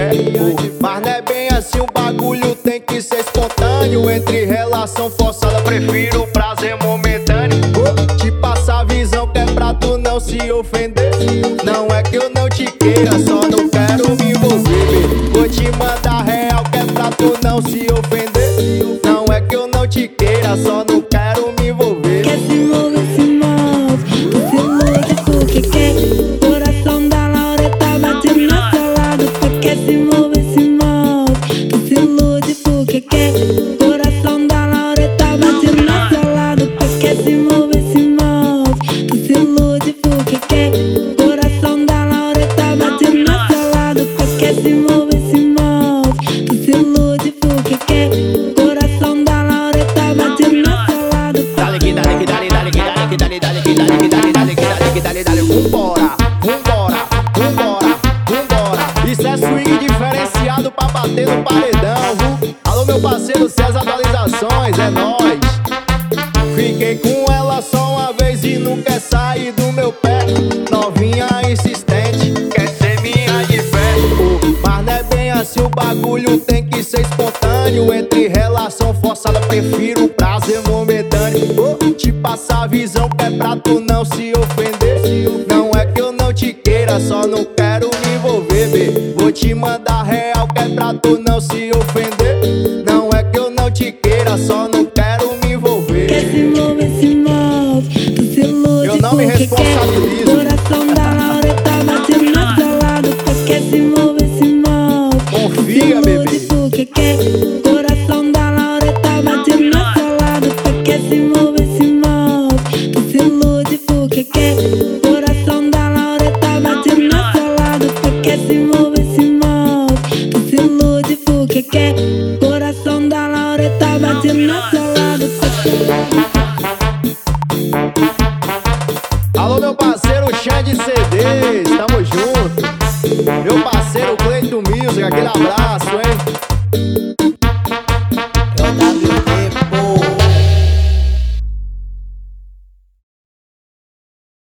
Mas não é bem assim, o bagulho tem que ser espontâneo. Entre relação forçada, prefiro o prazer momentâneo. Vou te passar a visão que é pra tu não se ofender. Não é que eu não te queira, só não quero me envolver. Vou te mandar real que é pra tu não se ofender. Não é que eu não te queira, só não quero me envolver. Quer se mover, se move. Tu se ilude porque quer. Coração da Laura tá batendo na seu lado. Tu quer se mover, se move. Tu se ilude porque quer. Coração da Laura tá batendo na seu lado. Tu quer se mover, se move. Tu se ilude porque quer. Coração da Laura tá batendo na seu lado. Tu quer se mover, se move. Tu se ilude porque quer. Coração da Laura tá batendo na seu lado. Dale, que dale, que dale, dale, que dale, que dale, dale, que dale, que dale, dale, que dale, que dale, dale, vambora, vambora, vambora, vambora. Isso é swing diferenciado pra bater no paredão, viu? Alô, meu parceiro, se as atualizações, é nóis. Fiquei com ela só uma vez e não quer sair do meu pé. Novinha insistente, quer ser minha de fé. Mas não é bem assim, o bagulho tem que ser espontâneo. Entre relação forçada, prefiro o prazer momentâneo. Vou te passar a visão que é pra tu não se ofender. Não é que eu não te queira, só não quero me envolver, bê. Vou te mandar real que é pra tu não se ofender. Não é que eu não te queira, só não quero me envolver. Quer se mover, se move. Tu se ilude Eu não me porque responsabilizo. quer. Coração da Laura tá batendo na seu lado. Tu quer se mover, se move. Confia, bebê. Porque quer. Coração da Laura tá batendo na seu lado. Tu quer se mover, se move. Tu se ilude porque quer. Coração da Laura tá batendo na seu lado. Tu quer se mover, se move. Tu se ilude porque quer. Coração da Laura tá batendo na seu lado. Alô, meu parceiro Xande CDs, tamo junto. Meu parceiro Cleiton Music, aquele abraço,